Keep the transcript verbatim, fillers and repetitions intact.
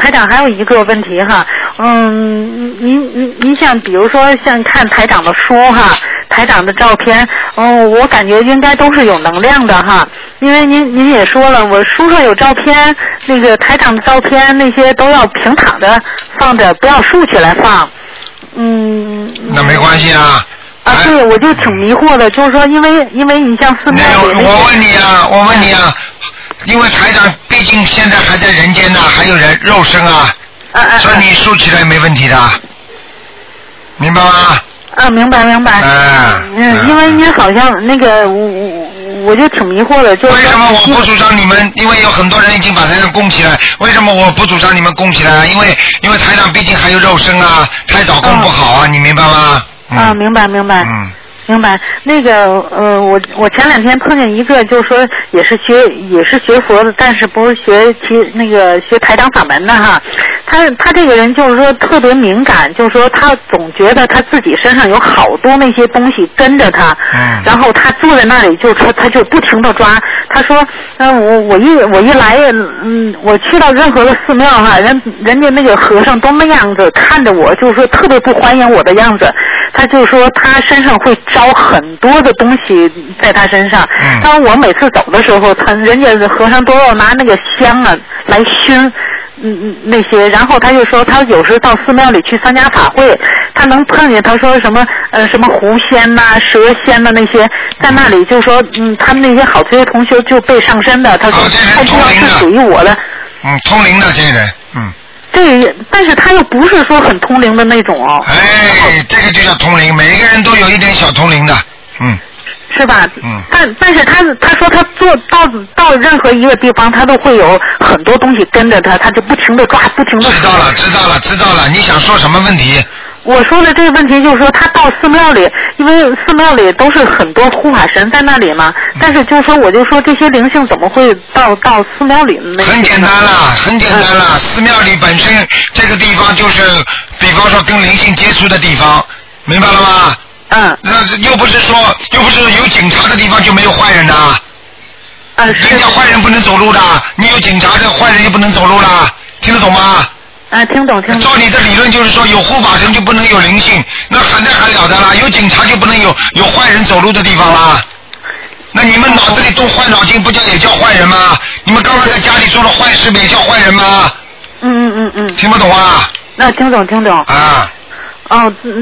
台长还有一个问题哈，嗯，您您您像比如说像看台长的书哈，台长的照片，嗯，我感觉应该都是有能量的哈，因为您您也说了，我书上有照片，那个台长的照片那些都要平躺着放着，不要竖起来放，嗯。 那没关系啊。 啊，对，我就挺迷惑的，就是说，因为因为你像寺庙里， 我问你啊，我问你啊，因为台长毕竟现在还在人间呢，还有人肉身啊， 啊啊， 所以你竖起来没问题的，明白吗？ 啊，明白明白。 嗯， 嗯，因为您好像那个我我我就挺迷惑的，就是为什么我不主张你们？因为有很多人已经把台长供起来，为什么我不主张你们供起来？因为因为台长毕竟还有肉身啊，太早供不好啊，嗯、你明白吗？ 啊，明白明白， 嗯， 明白。那个呃，我我前两天碰见一个，就是说也是学也是学佛的，但是不是学其那个学台长法门的哈。他他这个人就是说特别敏感，就是说他总觉得他自己身上有好多那些东西跟着他， 嗯， 然后他坐在那里就他他就不停的抓。他说，嗯、呃，我我一我一来，嗯，我去到任何的寺庙哈，人人家那个和尚都那样子看着我，就是说特别不欢迎我的样子。他就说他身上会招很多的东西在他身上。 嗯， 他说我每次走的时候，他人家和尚都要拿那个香啊来熏。嗯嗯，那些，然后他就说，他有时到寺庙里去参加法会，他能碰见他说什么呃什么狐仙呐、啊、蛇仙呐、啊、那些，在那里就说，嗯，他们那些好这些同学就被上身的，他说他知道是属于我的。 嗯，通灵的这些人，嗯。 对，但是他又不是说很通灵的那种哦。 哎，这个就叫通灵，每一个人都有一点小通灵的，嗯。 是吧？ 嗯。 但但是他他说他做到到任何一个地方，他都会有很多东西跟着他，他就不停的抓，不停的。 知道了，知道了，知道了。你想说什么问题？ 我说的这个问题就是说，他到寺庙里，因为寺庙里都是很多护法神在那里嘛，嗯、但是就是说，我就说这些灵性怎么会到到寺庙里呢？ 很简单啦，很简单啦，嗯、寺庙里本身这个地方就是，比方说跟灵性接触的地方，明白了吗？ 嗯， 那又不是说，又不是有警察的地方就没有坏人的。 嗯， 人家坏人不能走路的，你有警察，这坏人就不能走路了，听得懂吗？ 啊，听懂听懂。 照你的理论就是说，有护法神就不能有灵性，那还那还了得啦？有警察就不能有有坏人走路的地方啦？那你们脑子里动坏脑筋，不叫也叫坏人吗？你们刚刚在家里做了坏事，也叫坏人吗？ 嗯嗯嗯嗯。 听不懂啊？ 那听懂听懂。 啊。 哦。